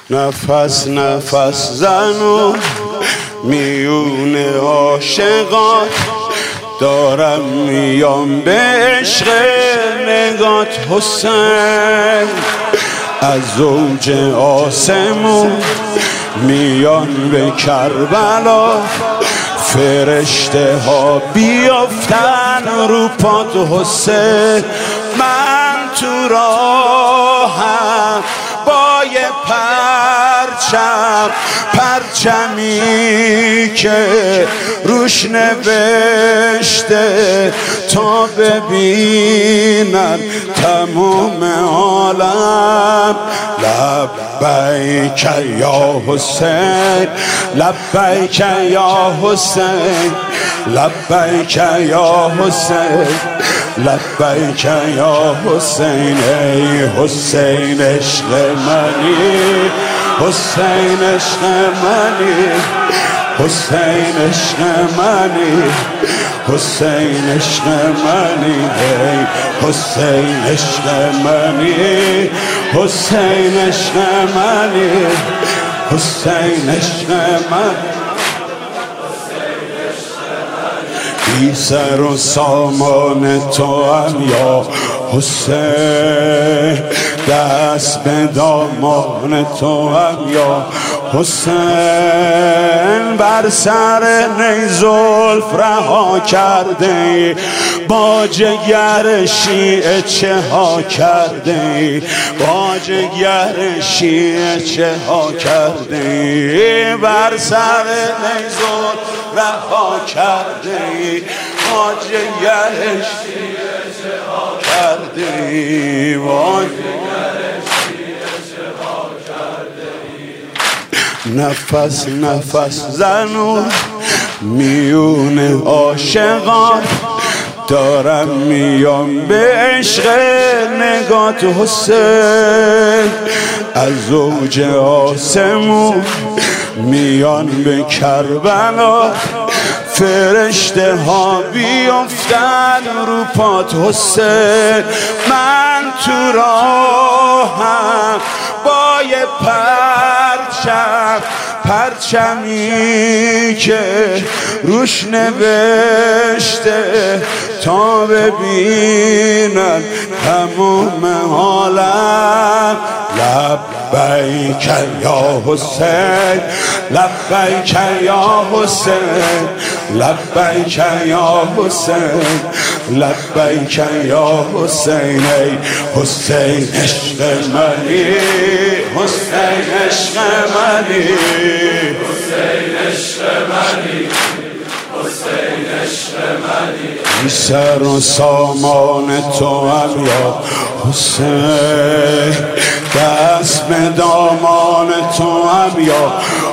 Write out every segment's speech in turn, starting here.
نفس نفس زنو میون عاشقات، دارم میام به عشق نگات حسین. از زوج آسمون میان به کربلا، فرشته ها بیافتن رو پات حسین. من تو راهم با یه پرچمی که روش نوشته تا ببینن تموم عالم. لبیک یا حسین، لبیک یا حسین، لبیک یا حسین، لبیک یا حسین. ای حسین عشق منی، حسین عشق منی، حسین عشق منی، حسین عشق منی. ای حسین عشق منی، حسین عشق منی، حسین عشق منی. بی سر و سامان تو هم یا حسین، دست به دامان تو هم یا حسین. بر سر نی زلف رها کرده، با جگر شیعه چه ها کرده، با جگر شیعه چه ها کرده. بر سر نی زلف رها کرده، با جگر شیعه چه ها کرده، با جگر شیعه چه ها کرده. نفس نفس زنو میون عاشقان، دارم میام به عشق نگات حسین. از زوج آسمون میان به کربلا، فرشته ها بیافتن رو پات حسین. من تو راهم با یه پرچمی که روش نوشته تا ببینن تموم عالم. لبیک یا حسین، لبیک یا حسین، لبیک یا حسین، لبیک یا حسین. ای حسین عشق منی، حسین عشق منی، حسین عشق منی، حسین عشق منی. بی سر و سامان تو هم یا حسین، دست به دامان تو هم یا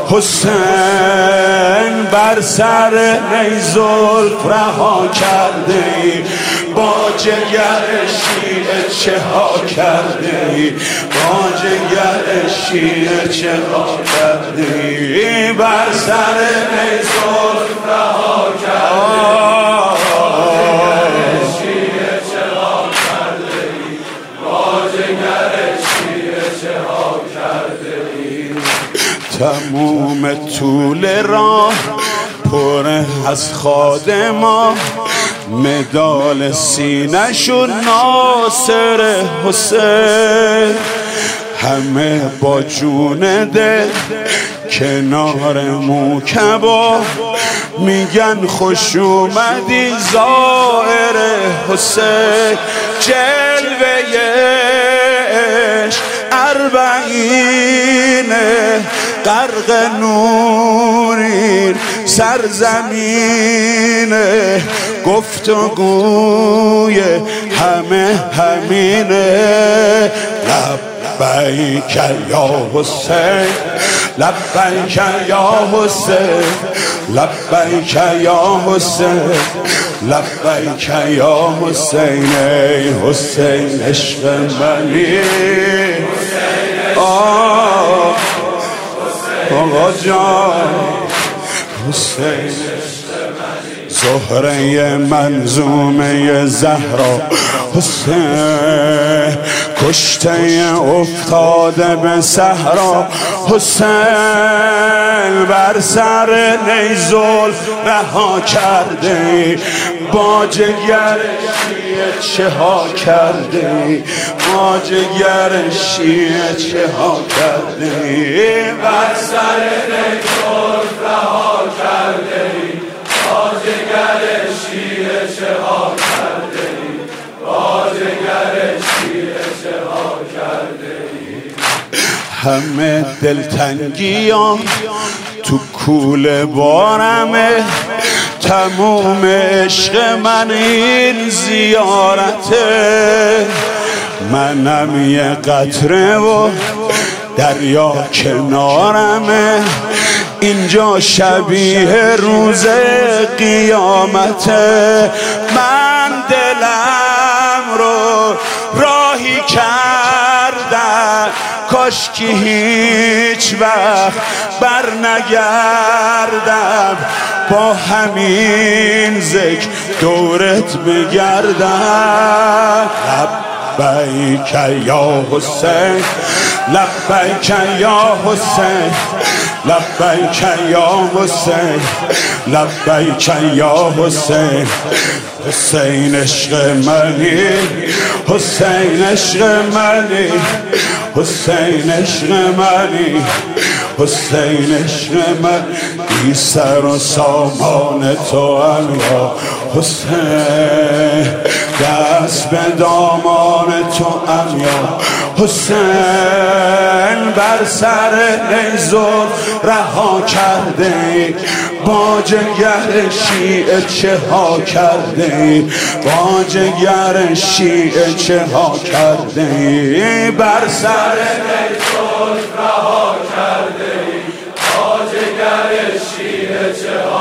حسین. بر سر نی زلف رها کرده، با جگر شیعه چه ها کرده، با جگر شیعه چه ها کرده. بر سر نی زلف رها کرده، تموم طول راه پر از خادما، مدال سینه‌شون ناصر حسین. همه با جون دل کنار موکبا، میگن خوش اومدی زائر حسین. جلوه‌اش اربعینه، غرق نورین سرزمینه، گفتگوی همه همینه. لبیک یا حسین، لبیک یا حسین، لبیک یا حسین، لبیک یا حسین. ای حسین عشق منی، آقا جان حسین. زهره منظومه زهرا حسین، کشته افتاده به صحرا، حسین بر سر نیزل رها کرده، با جگر شیعه چه ها کرده، با جگر شیعه چه ها کرده، بر سر نیزل رها کرده، با جگر شیعه چه ها کرده، با جگر شیعه چه ها کرده. همه دلتنگیام تو کوله بارمه، تموم عشق من این زیارته، منم یه قطره و دریا کنارمه، اینجا شبیه روز قیامته، من دلم رو راهی کردم کاشکی هیچ وقت بر نگردم، با همین ذکر دورت بگردم. لبیک یا حسین، لبیک یا حسین، لبیک یا حسین، لبیک یا حسین، حسین عشق منی، حسین عشق منی، حسین عشق منی، حسین عشق من، بی سر و سامان تو هم یا حسین، دست به دامان تو هم یا حسین، بر سر نیزل رها کرده، با جگر شیعه چه ها کرده، با جگر شیعه چه ها کرده، بر سر نیزل رها کرده، با جگر شیعه چه ها